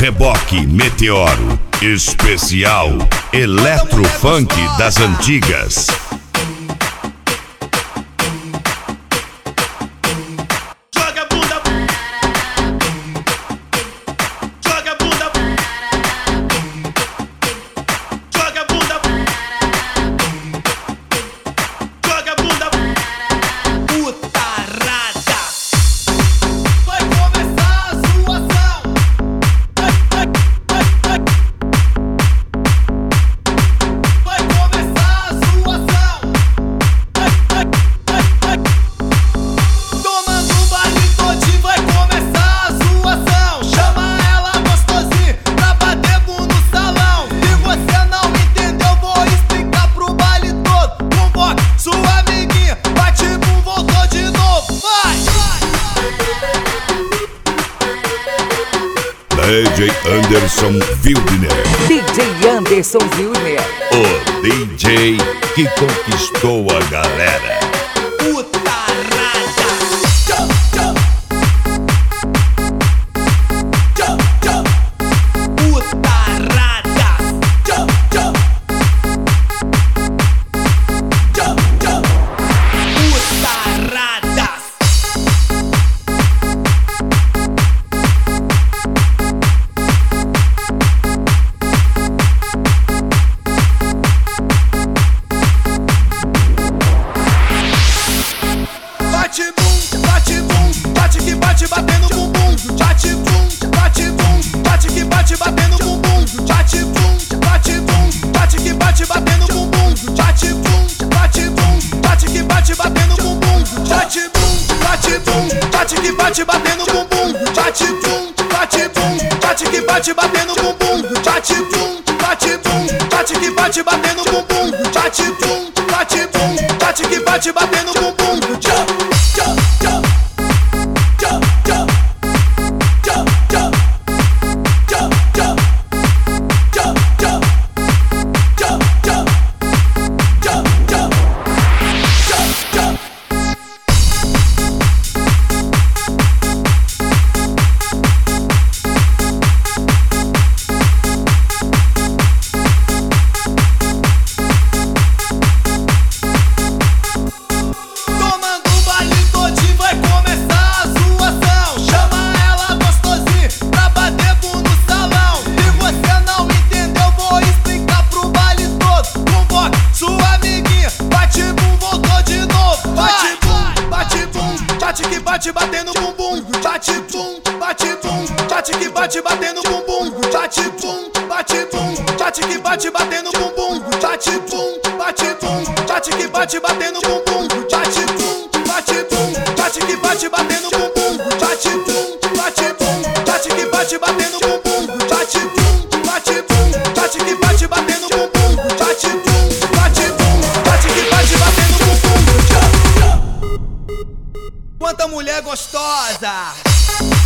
Reboque Meteoro, especial Electrofunk das antigas. DJ Anderson Wildner. DJ Anderson Wildner. O DJ que conquistou a galera. Bate batendo bumbum, bate bum, bate bum, bate que bate batendo bumbum, bate bum, bate bum, bate que bate batendo bumbum, bate bum, bate bum, bate que bate batendo bumbum, bate batendo bumbum, bate bum, bate bum, bate que bate batendo bumbum, bate bum, bate bum, bate que bate batendo bumbum, bate bum, bate bum, bate que bate batendo bumbum, bate bum, bate bum, bate que bate batendo bumbum, bate bum, bate bum, bate que bate batendo bumbum, bate bum, bate bum, bate que bate batendo bumbum, bate bum, bate bum, bate que bate batendo bumbum. Quanta mulher gostosa!